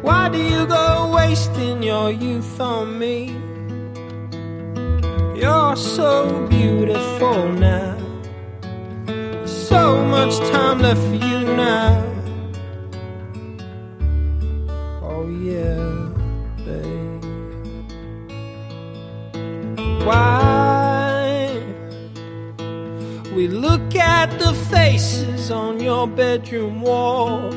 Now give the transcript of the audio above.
Why do you go wasting your youth on me? You're so beautiful now. So much time left for you now. Oh yeah, babe. Why? We look at the faces on your bedroom wall.